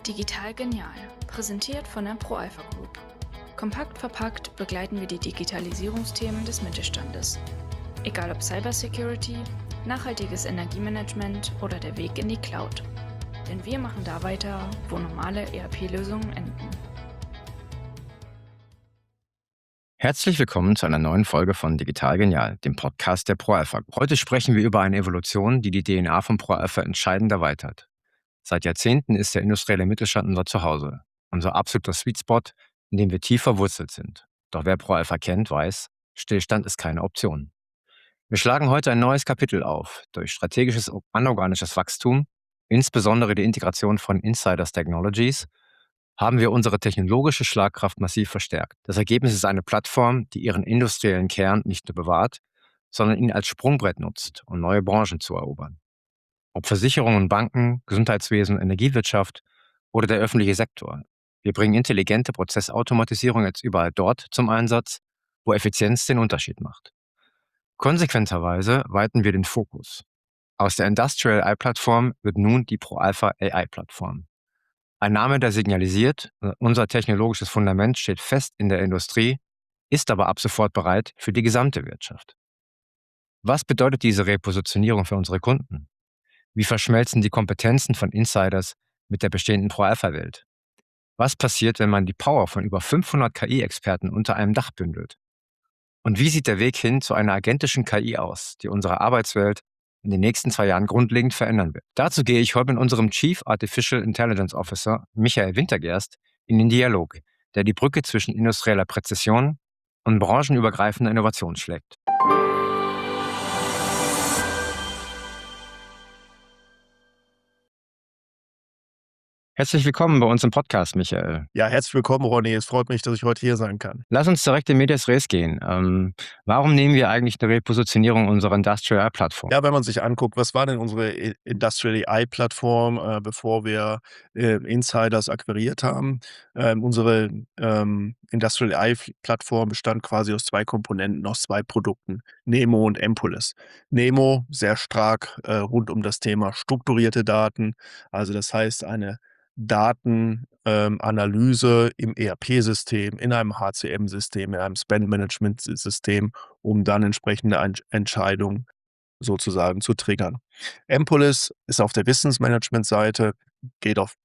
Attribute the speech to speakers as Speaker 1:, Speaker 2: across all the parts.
Speaker 1: Digital genial, präsentiert von der ProAlpha Group. Kompakt verpackt begleiten wir die Digitalisierungsthemen des Mittelstandes. Egal ob Cybersecurity, nachhaltiges Energiemanagement oder der Weg in die Cloud. Denn wir machen da weiter, wo normale ERP-Lösungen enden.
Speaker 2: Herzlich willkommen zu einer neuen Folge von Digital Genial, dem Podcast der ProAlpha. Heute sprechen wir über eine Evolution, die die DNA von ProAlpha entscheidend erweitert. Seit Jahrzehnten ist der industrielle Mittelstand unser Zuhause, unser absoluter Sweet Spot, in dem wir tief verwurzelt sind. Doch wer ProAlpha kennt, weiß, Stillstand ist keine Option. Wir schlagen heute ein neues Kapitel auf. Durch strategisches anorganisches Wachstum, insbesondere die Integration von Insiders Technologies, haben wir unsere technologische Schlagkraft massiv verstärkt. Das Ergebnis ist eine Plattform, die ihren industriellen Kern nicht nur bewahrt, sondern ihn als Sprungbrett nutzt, um neue Branchen zu erobern. Ob Versicherungen und Banken, Gesundheitswesen, Energiewirtschaft oder der öffentliche Sektor. Wir bringen intelligente Prozessautomatisierung jetzt überall dort zum Einsatz, wo Effizienz den Unterschied macht. Konsequenterweise weiten wir den Fokus. Aus der Industrial AI-Plattform wird nun die ProAlpha AI-Plattform. Ein Name, der signalisiert, unser technologisches Fundament steht fest in der Industrie, ist aber ab sofort bereit für die gesamte Wirtschaft. Was bedeutet diese Repositionierung für unsere Kunden? Wie verschmelzen die Kompetenzen von Insiders mit der bestehenden ProAlpha-Welt? Was passiert, wenn man die Power von über 500 KI-Experten unter einem Dach bündelt? Und wie sieht der Weg hin zu einer agentischen KI aus, die unsere Arbeitswelt in den nächsten 2 Jahren grundlegend verändern wird? Dazu gehe ich heute mit unserem Chief Artificial Intelligence Officer, Michael Wintergerst, in den Dialog, der die Brücke zwischen industrieller Präzision und branchenübergreifender Innovation schlägt. Herzlich willkommen bei uns im Podcast, Michael.
Speaker 3: Ja, herzlich willkommen, Ronny. Es freut mich, dass ich heute hier sein kann.
Speaker 2: Lass uns direkt in Medias Res gehen. Warum nehmen wir eigentlich eine Repositionierung unserer Industrial AI-Plattform?
Speaker 3: Ja, wenn man sich anguckt, was war denn unsere Industrial AI-Plattform, bevor wir Insiders akquiriert haben? Unsere Industrial AI-Plattform bestand quasi aus 2 Komponenten, aus 2 Produkten, Nemo und Empolis. Nemo sehr stark rund um das Thema strukturierte Daten, also das heißt eine Datenanalyse im ERP-System, in einem HCM-System, in einem Spend-Management-System, um dann entsprechende Entscheidungen sozusagen zu triggern. Empolis ist auf der Wissensmanagement-Seite, geht auf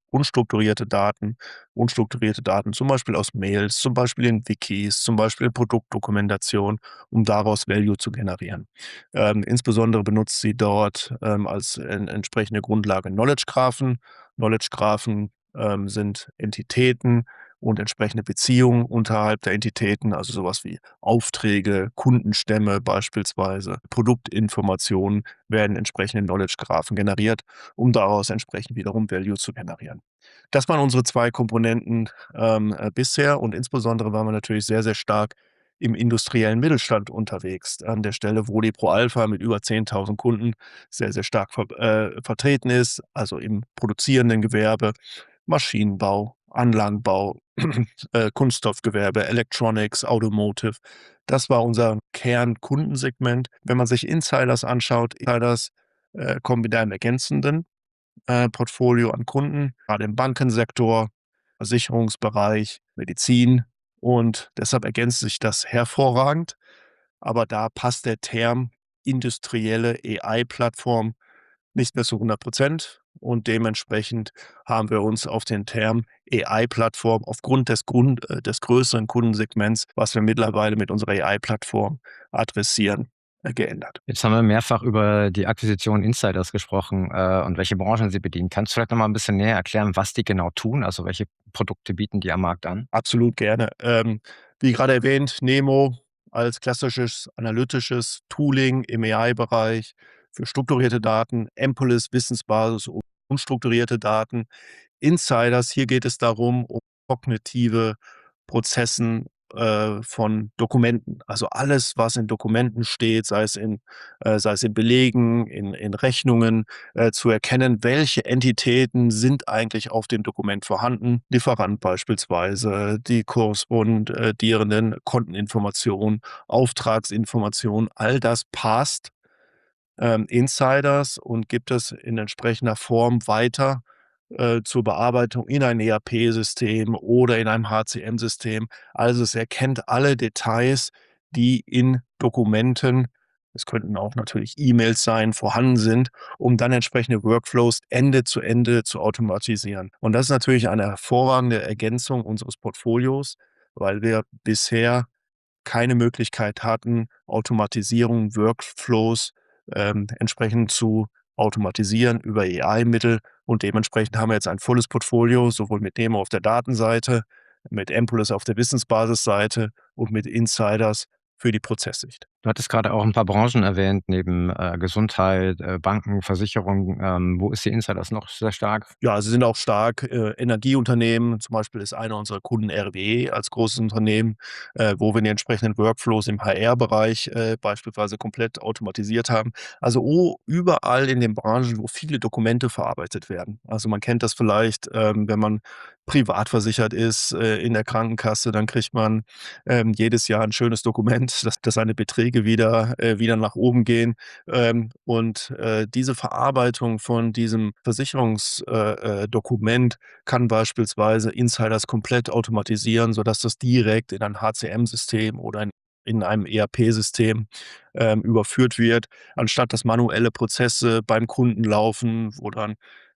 Speaker 3: unstrukturierte Daten zum Beispiel aus Mails, zum Beispiel in Wikis, zum Beispiel in Produktdokumentation, um daraus Value zu generieren. Insbesondere benutzt sie dort als entsprechende Grundlage Knowledge Graphen. Knowledge Graphen sind Entitäten und entsprechende Beziehungen unterhalb der Entitäten, also sowas wie Aufträge, Kundenstämme beispielsweise, Produktinformationen werden entsprechende Knowledge Graphen generiert, um daraus entsprechend wiederum Value zu generieren. Das waren unsere 2 Komponenten bisher, und insbesondere waren wir natürlich sehr, sehr stark im industriellen Mittelstand unterwegs, an der Stelle, wo die ProAlpha mit über 10.000 Kunden sehr, sehr stark vertreten ist, also im produzierenden Gewerbe, Maschinenbau, Anlagenbau, Kunststoffgewerbe, Electronics, Automotive. Das war unser Kernkundensegment. Wenn man sich Insiders anschaut, Insiders kommen mit einem ergänzenden Portfolio an Kunden, gerade im Bankensektor, Versicherungsbereich, Medizin, und deshalb ergänzt sich das hervorragend. Aber da passt der Term industrielle AI-Plattform nicht mehr zu 100%, und dementsprechend haben wir uns auf den Term AI-Plattform aufgrund des größeren Kundensegments, was wir mittlerweile mit unserer AI-Plattform adressieren, geändert.
Speaker 2: Jetzt haben wir mehrfach über die Akquisition Insiders gesprochen und welche Branchen sie bedienen. Kannst du vielleicht noch mal ein bisschen näher erklären, was die genau tun? Also welche Produkte bieten die am Markt an?
Speaker 3: Absolut gerne. Wie gerade erwähnt, Nemo als klassisches analytisches Tooling im AI-Bereich für strukturierte Daten, Empolis Wissensbasis um unstrukturierte Daten, Insiders, hier geht es darum, um kognitive Prozessen von Dokumenten. Also alles, was in Dokumenten steht, sei es in Belegen, in Rechnungen, zu erkennen, welche Entitäten sind eigentlich auf dem Dokument vorhanden. Lieferant beispielsweise, die korrespondierenden Konteninformationen, Auftragsinformationen, all das passt Insiders und gibt es in entsprechender Form weiter zur Bearbeitung in ein ERP-System oder in einem HCM-System. Also, es erkennt alle Details, die in Dokumenten, es könnten auch natürlich E-Mails sein, vorhanden sind, um dann entsprechende Workflows Ende zu Ende zu automatisieren. Und das ist natürlich eine hervorragende Ergänzung unseres Portfolios, weil wir bisher keine Möglichkeit hatten, Automatisierung, Workflows, entsprechend zu automatisieren über AI-Mittel. Und dementsprechend haben wir jetzt ein volles Portfolio, sowohl mit Nemo auf der Datenseite, mit Ampullus auf der Wissensbasisseite und mit Insiders für die Prozesssicht.
Speaker 2: Du hattest gerade auch ein paar Branchen erwähnt, neben, Gesundheit, Banken, Versicherungen. Wo ist die Insiders noch sehr stark?
Speaker 3: Ja, sie sind auch stark, Energieunternehmen, zum Beispiel ist einer unserer Kunden RWE als großes Unternehmen, wo wir die entsprechenden Workflows im HR-Bereich, beispielsweise komplett automatisiert haben. Also, überall in den Branchen, wo viele Dokumente verarbeitet werden. Also, man kennt das vielleicht, wenn man privat versichert ist, in der Krankenkasse, dann kriegt man, jedes Jahr ein schönes Dokument, dass seine Beträge wieder nach oben gehen. Diese Verarbeitung von diesem Dokument kann beispielsweise Insiders komplett automatisieren, sodass das direkt in ein HCM-System oder in einem ERP-System, überführt wird, anstatt dass manuelle Prozesse beim Kunden laufen, wo dann,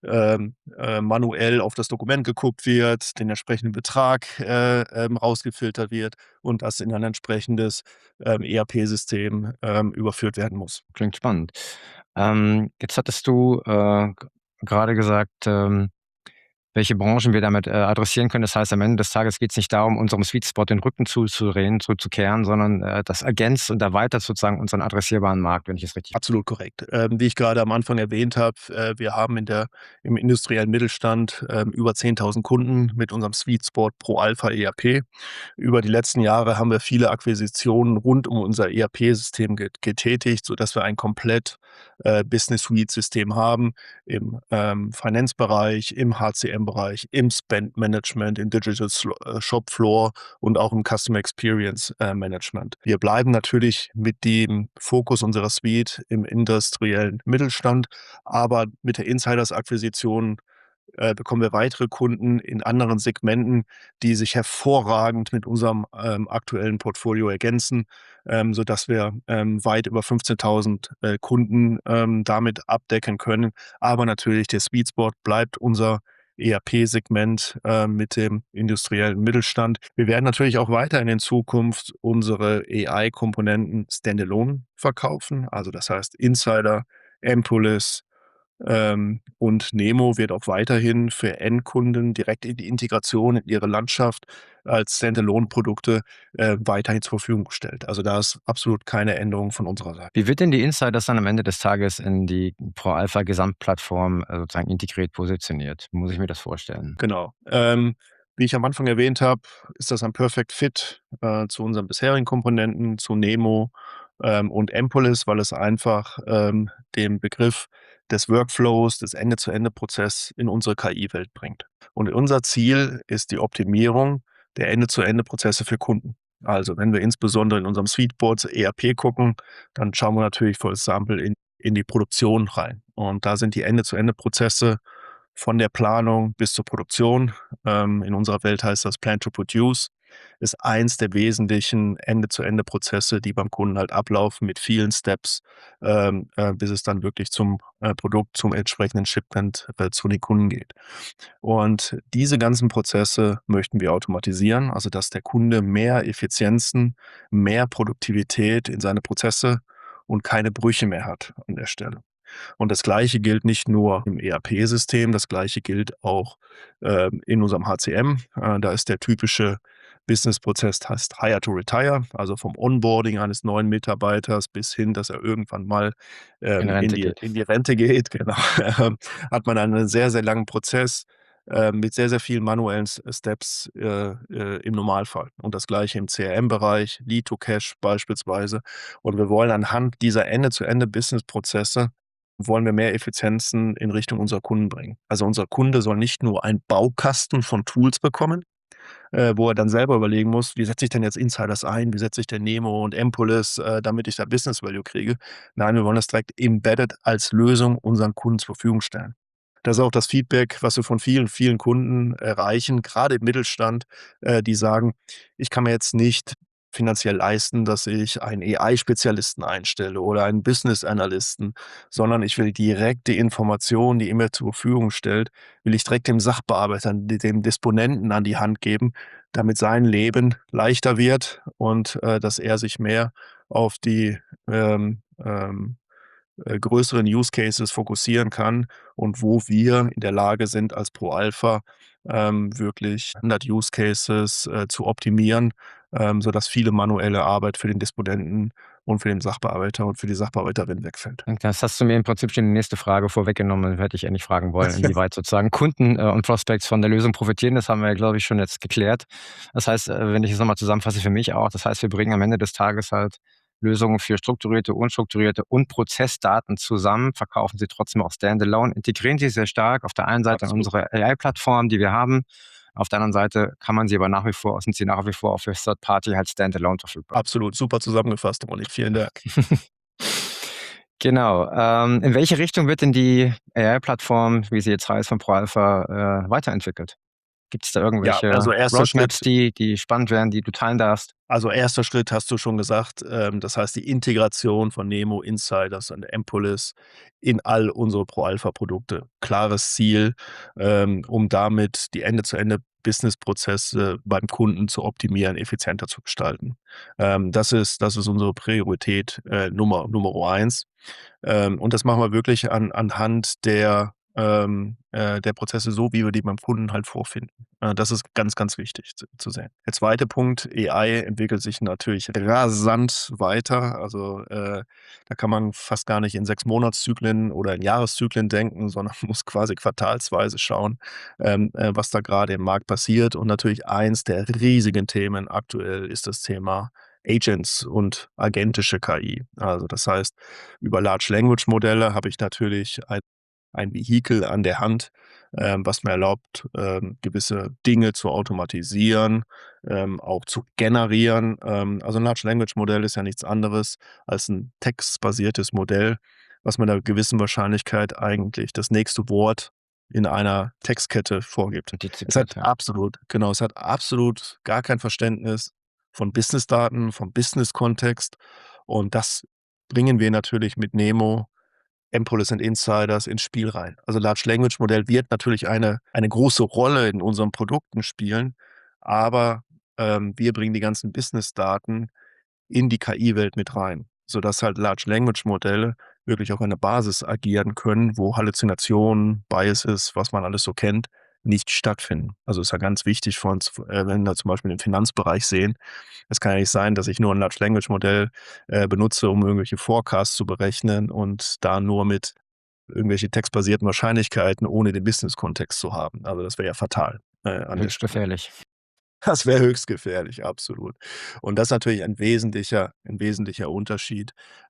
Speaker 3: manuell auf das Dokument geguckt wird, den entsprechenden Betrag, rausgefiltert wird und das in ein entsprechendes, ERP-System, überführt werden muss.
Speaker 2: Klingt spannend. Jetzt hattest du, grade gesagt, welche Branchen wir damit, adressieren können. Das heißt, am Ende des Tages geht es nicht darum, unserem Sweet Spot den Rücken zuzukehren, sondern, das ergänzt und erweitert sozusagen unseren adressierbaren Markt, wenn ich es richtig.
Speaker 3: Absolut korrekt. Wie ich gerade am Anfang erwähnt habe, wir haben im industriellen Mittelstand, über 10.000 Kunden mit unserem Sweet Spot Pro Alpha ERP. Über die letzten Jahre haben wir viele Akquisitionen rund um unser ERP-System getätigt, sodass wir ein komplett, Business Suite-System haben im, Finanzbereich, im HCM-Bereich, im Spend Management, im Digital Shop Floor und auch im Customer Experience, Management. Wir bleiben natürlich mit dem Fokus unserer Suite im industriellen Mittelstand, aber mit der Insiders-Akquisition, bekommen wir weitere Kunden in anderen Segmenten, die sich hervorragend mit unserem, aktuellen Portfolio ergänzen, sodass wir, weit über 15.000, Kunden, damit abdecken können. Aber natürlich der Sweet Spot bleibt unser ERP-Segment, mit dem industriellen Mittelstand. Wir werden natürlich auch weiter in Zukunft unsere AI-Komponenten standalone verkaufen. Also, das heißt Insider, Ampullus, und Nemo wird auch weiterhin für Endkunden direkt in die Integration in ihre Landschaft als Standalone-Produkte, weiterhin zur Verfügung gestellt. Also, da ist absolut keine Änderung von unserer Seite.
Speaker 2: Wie wird denn die Insiders dann am Ende des Tages in die Pro Alpha Gesamtplattform, sozusagen integriert positioniert? Wie muss ich mir das vorstellen?
Speaker 3: Genau. Wie ich am Anfang erwähnt habe, ist das ein Perfect Fit, zu unseren bisherigen Komponenten, zu Nemo, und Ampullus, weil es einfach, den Begriff des Workflows, des Ende-zu-Ende-Prozess in unsere KI-Welt bringt. Und unser Ziel ist die Optimierung der Ende-zu-Ende-Prozesse für Kunden. Also, wenn wir insbesondere in unserem Sweetboard ERP gucken, dann schauen wir natürlich for example in die Produktion rein. Und da sind die Ende-zu-Ende-Prozesse von der Planung bis zur Produktion, in unserer Welt heißt das Plan to Produce, ist eins der wesentlichen Ende-zu-Ende-Prozesse, die beim Kunden halt ablaufen mit vielen Steps, bis es dann wirklich zum, Produkt, zum entsprechenden Shipment, zu den Kunden geht. Und diese ganzen Prozesse möchten wir automatisieren, also dass der Kunde mehr Effizienzen, mehr Produktivität in seine Prozesse und keine Brüche mehr hat an der Stelle. Und das Gleiche gilt nicht nur im ERP-System, das Gleiche gilt auch, in unserem HCM. Da ist der typische Businessprozess heißt Hire to Retire, also vom Onboarding eines neuen Mitarbeiters bis hin, dass er irgendwann mal,
Speaker 2: In
Speaker 3: in
Speaker 2: Rente
Speaker 3: die
Speaker 2: geht.
Speaker 3: in die Rente geht, genau, hat man einen sehr, sehr langen Prozess, mit sehr, sehr vielen manuellen Steps, im Normalfall. Und das Gleiche im CRM-Bereich, Lead to Cash beispielsweise. Und wir wollen anhand dieser Ende-zu-Ende-Business-Prozesse wollen wir mehr Effizienzen in Richtung unserer Kunden bringen. Also, unser Kunde soll nicht nur einen Baukasten von Tools bekommen, wo er dann selber überlegen muss: „Wie setze ich denn jetzt Insiders ein? Wie setze ich denn Nemo und Ampullus, damit ich da Business Value kriege?“ Nein, wir wollen das direkt embedded als Lösung unseren Kunden zur Verfügung stellen. Das ist auch das Feedback, was wir von vielen, vielen Kunden erreichen, gerade im Mittelstand, die sagen: „Ich kann mir jetzt nicht finanziell leisten, dass ich einen AI-Spezialisten einstelle oder einen Business-Analysten, sondern ich will direkt die Information, die ihr mir zur Verfügung stellt, will ich direkt dem Sachbearbeiter, dem Disponenten an die Hand geben, damit sein Leben leichter wird und, dass er sich mehr auf die, ähm, ähm, größeren Use Cases fokussieren kann und wo wir in der Lage sind, als Pro Alpha, wirklich 100 Use Cases, zu optimieren, sodass viele manuelle Arbeit für den Disponenten und für den Sachbearbeiter und für die Sachbearbeiterin wegfällt.
Speaker 2: Und das hast du mir im Prinzip schon die nächste Frage vorweggenommen, hätte ich eigentlich fragen wollen, inwieweit sozusagen Kunden, und Prospects von der Lösung profitieren. Das haben wir ja, glaube ich, schon jetzt geklärt. Das heißt, wenn ich es noch mal zusammenfasse, für mich auch, das heißt, wir bringen am Ende des Tages halt Lösungen für strukturierte, unstrukturierte und Prozessdaten zusammen, verkaufen sie trotzdem auch standalone, integrieren sie sehr stark auf der einen Seite in
Speaker 3: Absolut.
Speaker 2: unsere AI-Plattform, die wir haben. Auf der anderen Seite kann man sie aber sind sie nach wie vor auch für Third Party halt standalone verfügbar.
Speaker 3: Absolut, super zusammengefasst, Ronny. Vielen Dank.
Speaker 2: Genau. In welche Richtung wird denn die AI-Plattform, wie sie jetzt heißt, von ProAlpha, weiterentwickelt? Gibt es da
Speaker 3: Ja,
Speaker 2: irgendwelche
Speaker 3: also erster
Speaker 2: Roadmaps,
Speaker 3: Schritt
Speaker 2: die spannend wären, die du teilen darfst?
Speaker 3: erster Schritt hast du schon gesagt, das heißt die Integration von Nemo, Insiders und Empolis in all unsere Pro-Alpha-Produkte. Klares Ziel, um damit die Ende-zu-Ende-Business-Prozesse beim Kunden zu optimieren, effizienter zu gestalten. Das ist unsere Priorität, Nummer 1. Und das machen wir wirklich anhand der Prozesse so, wie wir die beim Kunden halt vorfinden. Das ist ganz, ganz wichtig zu sehen. Der zweite Punkt, AI entwickelt sich natürlich rasant weiter. Also, da kann man fast gar nicht in 6 Monatszyklen oder in Jahreszyklen denken, sondern muss quasi quartalsweise schauen, was da gerade im Markt passiert. Und natürlich eins der riesigen Themen aktuell ist das Thema Agents und agentische KI. Also, das heißt, über Large Language Modelle habe ich natürlich ein Vehikel an der Hand, was mir erlaubt, gewisse Dinge zu automatisieren, auch zu generieren. Also 'n Large Language Modell ist ja nichts anderes als ein textbasiertes Modell, was mit einer gewissen Wahrscheinlichkeit eigentlich das nächste Wort in einer Textkette vorgibt. Es
Speaker 2: Antizipiert,
Speaker 3: hat
Speaker 2: ja.
Speaker 3: absolut genau, es hat absolut gar kein Verständnis von Businessdaten, vom Business-Kontext, und das bringen wir natürlich mit Nemo, Empolis und Insiders ins Spiel rein. Also Large Language Modell wird natürlich eine große Rolle in unseren Produkten spielen, aber, wir bringen die ganzen Businessdaten in die KI-Welt mit rein, sodass halt Large Language Modelle wirklich auf einer Basis agieren können, wo Halluzinationen, Biases, was man alles so kennt, nicht stattfinden. Also ist ja ganz wichtig für uns, wenn wir zum Beispiel den Finanzbereich sehen. Es kann ja nicht sein, dass ich nur ein Large Language Modell, benutze, um irgendwelche Forecasts zu berechnen und da nur mit irgendwelche textbasierten Wahrscheinlichkeiten ohne den Business-Kontext zu haben. Also das wäre ja fatal, an der
Speaker 2: Höchst
Speaker 3: Stelle.
Speaker 2: gefährlich.
Speaker 3: Das wäre höchst gefährlich, absolut. Und das ist natürlich ein wesentlicher Unterschied,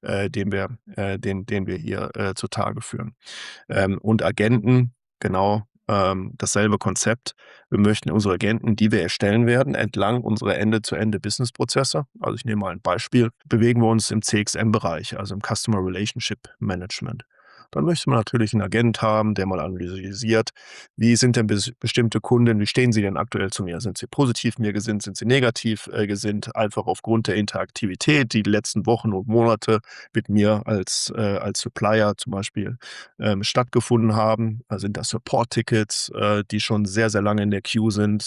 Speaker 3: den wir hier, zutage führen. Und Agenten, genau, dasselbe Konzept. Wir möchten unsere Agenten, die wir erstellen werden, entlang unserer Ende-zu-Ende-Business-Prozesse, also ich nehme mal ein Beispiel, bewegen wir uns im CXM-Bereich, also im Customer Relationship Management. Dann möchte man natürlich einen Agent haben, der mal analysiert, wie sind denn bestimmte Kunden, wie stehen sie denn aktuell zu mir? Sind sie positiv mir gesinnt, sind sie negativ, gesinnt? Einfach aufgrund der Interaktivität, die letzten Wochen und Monate mit mir als Supplier zum Beispiel, stattgefunden haben. Sind das Support-Tickets, die schon sehr, sehr lange in der Queue sind,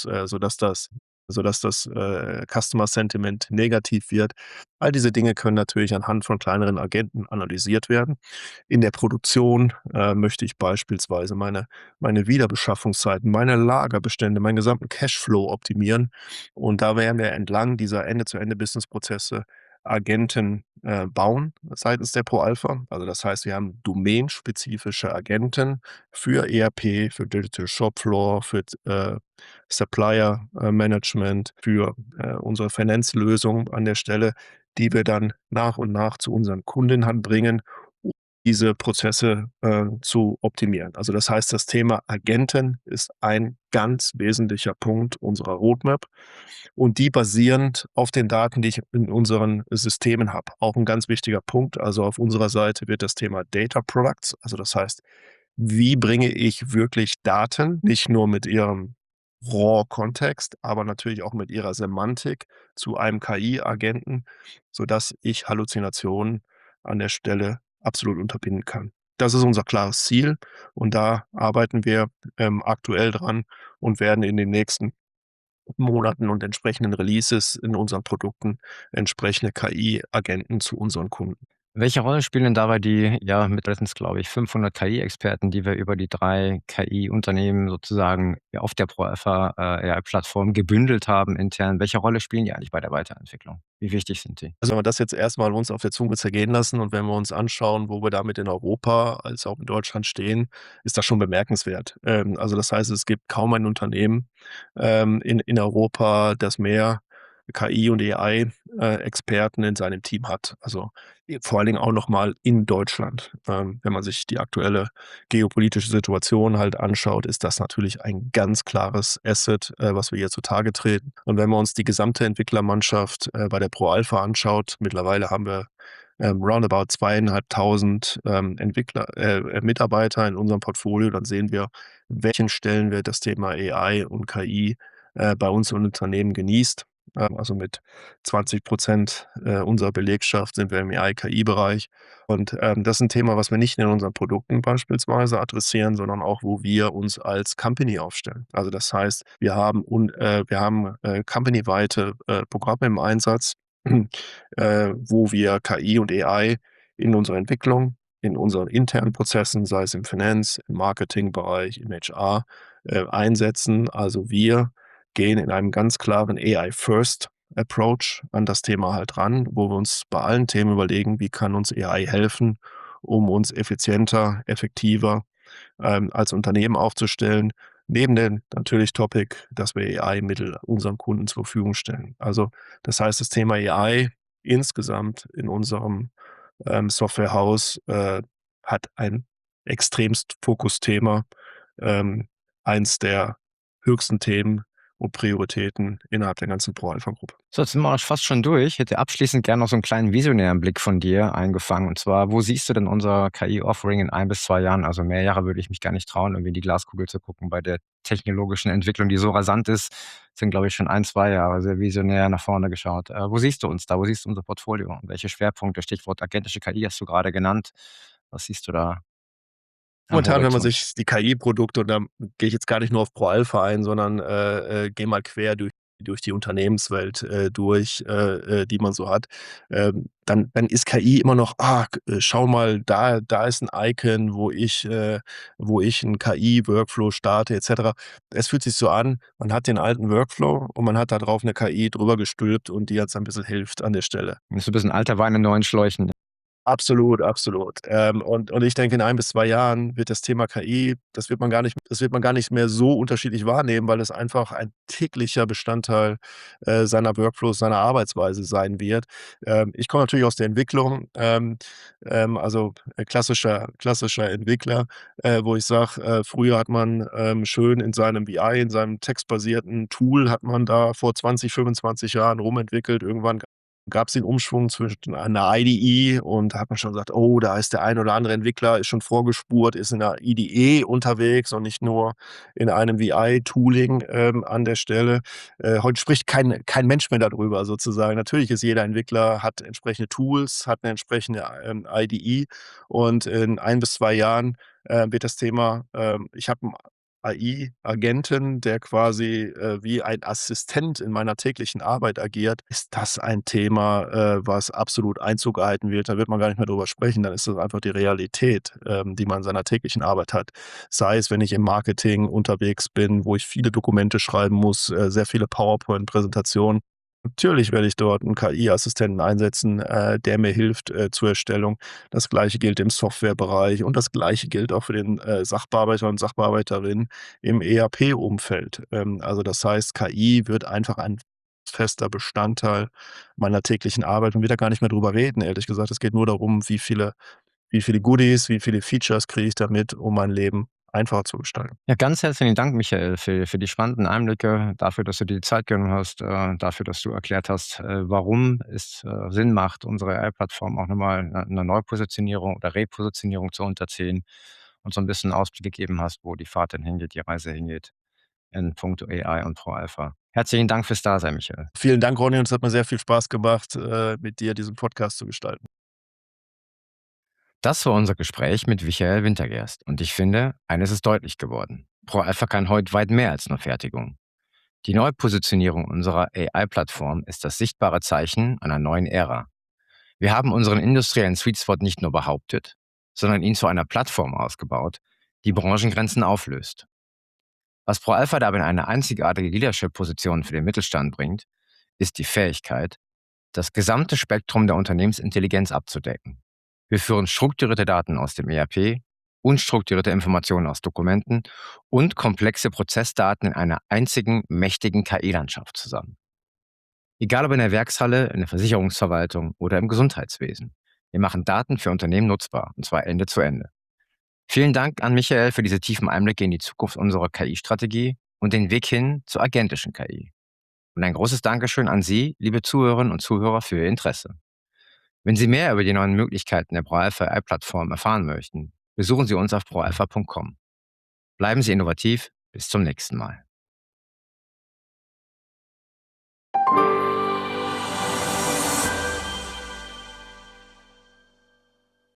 Speaker 3: sodass das Customer Sentiment negativ wird. All diese Dinge können natürlich anhand von kleineren Agenten analysiert werden. In der Produktion, möchte ich beispielsweise meine Wiederbeschaffungszeiten, meine Lagerbestände, meinen gesamten Cashflow optimieren. Und da werden wir entlang dieser Ende-zu-Ende-Business-Prozesse Agenten, bauen seitens der ProAlpha. Also, das heißt, wir haben domänenspezifische Agenten für ERP, für Digital Shopfloor, für Supplier, Management, für, unsere Finanzlösung an der Stelle, die wir dann nach und nach zu unseren Kunden bringen, um diese Prozesse, zu optimieren. Also, das heißt, das Thema Agenten ist ein ganz wesentlicher Punkt unserer Roadmap und die basierend auf den Daten, die ich in unseren Systemen habe. Auch ein ganz wichtiger Punkt. Also, auf unserer Seite wird das Thema Data Products, also das heißt wie bringe ich wirklich Daten, nicht nur mit ihrem Raw-Kontext, aber natürlich auch mit ihrer Semantik zu einem KI-Agenten, sodass ich Halluzinationen an der Stelle absolut unterbinden kann. Das ist unser klares Ziel und da arbeiten wir, aktuell dran und werden in den nächsten Monaten und entsprechenden Releases in unseren Produkten entsprechende KI-Agenten zu unseren Kunden.
Speaker 2: Welche Rolle spielen denn dabei die, ja, mittlerweile glaube ich, 500 KI-Experten, die wir über die 3 KI-Unternehmen sozusagen ja auf der ProAlpha, AI-Plattform gebündelt haben intern? Welche Rolle spielen die eigentlich bei der Weiterentwicklung? Wie wichtig sind die?
Speaker 3: Also, wenn wir das jetzt erstmal uns auf der Zunge zergehen lassen und wenn wir uns anschauen, wo wir damit in Europa als auch in Deutschland stehen, ist das schon bemerkenswert. Also, das heißt, es gibt kaum ein Unternehmen, in Europa, das mehr KI und AI, Experten in seinem Team hat. Also, vor allen Dingen auch noch mal in Deutschland. Wenn man sich die aktuelle geopolitische Situation halt anschaut, ist das natürlich ein ganz klares Asset, was wir hier zutage treten. Und wenn wir uns die gesamte Entwicklermannschaft, bei der ProAlpha anschaut, mittlerweile haben wir, roundabout 2.500, Entwickler Mitarbeiter in unserem Portfolio, dann sehen wir, welchen Stellenwert das Thema AI und KI, bei uns im Unternehmen genießt. Also mit 20% unserer Belegschaft sind wir im AI-KI-Bereich. Und, das ist ein Thema, was wir nicht in unseren Produkten beispielsweise adressieren, sondern auch, wo wir uns als Company aufstellen. Also, das heißt, wir haben, companyweite, Programme im Einsatz, wo wir KI und AI in unserer Entwicklung, in unseren internen Prozessen, sei es im im Marketingbereich, im HR, einsetzen. Also, wir gehen in einem ganz klaren AI-First Approach an das Thema halt ran, wo wir uns bei allen Themen überlegen, wie kann uns AI helfen, um uns effizienter, effektiver, als Unternehmen aufzustellen, neben dem natürlich Topic, dass wir AI-Mittel unseren Kunden zur Verfügung stellen. Also, das heißt, das Thema AI insgesamt in unserem, Softwarehaus, hat ein extremst Fokusthema, ähm, eins der höchsten Themen und Prioritäten innerhalb der ganzen Pro-Alpha-Gruppe.
Speaker 2: So, jetzt sind wir auch fast schon durch. Ich hätte abschließend gerne noch so einen kleinen visionären Blick von dir eingefangen. Und zwar, wo siehst du denn unser KI-Offering in 1 bis 2 Jahren? Also, mehr Jahre würde ich mich gar nicht trauen, irgendwie in die Glaskugel zu gucken bei der technologischen Entwicklung, die so rasant ist. Sind, glaube ich, schon 1, 2 Jahre sehr visionär nach vorne geschaut. Wo siehst du uns da? Wo siehst du unser Portfolio? Und welche Schwerpunkte? Stichwort agentische KI hast du gerade genannt. Was siehst du da am
Speaker 3: Momentan, wenn man
Speaker 2: Horizont?
Speaker 3: sich die KI-Produkte und da gehe ich jetzt gar nicht nur auf ProAlpha ein, sondern, gehe mal quer durch die Unternehmenswelt, die man so hat, dann ist KI immer noch: „Ah, schau mal, da ist ein Icon, wo ich 'n KI-Workflow starte“ et cetera. Es fühlt sich so an, man hat den alten Workflow und man hat da drauf 'ne KI drüber gestülpt und die jetzt ein bisschen hilft an der Stelle.
Speaker 2: Ist so 'n bisschen alter Wein in neuen Schläuchen.
Speaker 3: Absolut, absolut. Und ich denke, in 1 bis 2 Jahren wird das Thema KI, das wird man gar nicht mehr so unterschiedlich wahrnehmen, weil es einfach ein täglicher Bestandteil, seiner Workflows, seiner Arbeitsweise sein wird. Ich komme natürlich aus der Entwicklung, also, klassischer Entwickler, wo ich sage, früher hat man, schön in seinem BI, in seinem textbasierten Tool hat man da vor 20, 25 Jahren rumentwickelt. Irgendwann gab es den Umschwung zwischen einer IDE und da hat man schon gesagt: „Oh, da ist der ein oder andere Entwickler ist schon vorgespurt, ist in 'ner IDE unterwegs und nicht nur in einem VI-Tooling, an der Stelle.“ Heute spricht kein Mensch mehr darüber sozusagen. Natürlich ist jeder Entwickler hat entsprechende Tools, hat 'ne entsprechende, IDE und in 1 bis 2 Jahren, wird das Thema, ich habe 'n AI-Agenten, der quasi, wie ein Assistent in meiner täglichen Arbeit agiert, ist das ein Thema, was absolut Einzug erhalten wird. Da wird man gar nicht mehr drüber sprechen. Dann ist das einfach die Realität, die man in seiner täglichen Arbeit hat. Sei es, wenn ich im Marketing unterwegs bin, wo ich viele Dokumente schreiben muss, sehr viele PowerPoint-Präsentationen. Natürlich werde ich dort 'n KI-Assistenten einsetzen, der mir hilft, zur Erstellung. Das Gleiche gilt im Softwarebereich und das Gleiche gilt auch für den, Sachbearbeiter und Sachbearbeiterinnen im ERP-Umfeld. Also, das heißt, KI wird einfach ein fester Bestandteil meiner täglichen Arbeit und will da gar nicht mehr drüber reden, ehrlich gesagt. Es geht nur darum, wie viele Goodies, wie viele Features kriege ich damit, um mein Leben einfacher zu gestalten.
Speaker 2: Ja, ganz herzlichen Dank, Michael, für die spannenden Einblicke, dafür, dass du dir die Zeit genommen hast, dafür, dass du erklärt hast, warum es, Sinn macht, unsere AI-Plattform auch noch mal 'ner Neupositionierung oder Repositionierung zu unterziehen. und so ein bisschen Ausblick gegeben hast, wo die Fahrt denn hingeht, die Reise hingeht in puncto AI und ProAlpha. Herzlichen Dank fürs Dasein, Michael.
Speaker 3: Vielen Dank, Ronny, und es hat mir sehr viel Spaß gemacht, mit dir diesen Podcast zu gestalten.
Speaker 2: Das war unser Gespräch mit Michael Wintergerst und ich finde, eines ist deutlich geworden. ProAlpha kann heute weit mehr als nur Fertigung. Die Neupositionierung unserer AI-Plattform ist das sichtbare Zeichen einer neuen Ära. Wir haben unseren industriellen Sweet Spot nicht nur behauptet, sondern ihn zu einer Plattform ausgebaut, die Branchengrenzen auflöst. Was ProAlpha dabei in eine einzigartige Leadership-Position für den Mittelstand bringt, ist die Fähigkeit, das gesamte Spektrum der Unternehmensintelligenz abzudecken. Wir führen strukturierte Daten aus dem ERP, unstrukturierte Informationen aus Dokumenten und komplexe Prozessdaten in einer einzigen mächtigen KI-Landschaft zusammen. Egal ob in der Werkshalle, in der Versicherungsverwaltung oder im Gesundheitswesen. Wir machen Daten für Unternehmen nutzbar, und zwar Ende zu Ende. Vielen Dank an Michael für diese tiefen Einblicke in die Zukunft unserer KI-Strategie und den Weg hin zur agentischen KI. Und ein großes Dankeschön an Sie, liebe Zuhörerinnen und Zuhörer, für Ihr Interesse. Wenn Sie mehr über die neuen Möglichkeiten der ProAlpha AI-Plattform erfahren möchten, besuchen Sie uns auf proalpha.com. Bleiben Sie innovativ, bis zum nächsten Mal.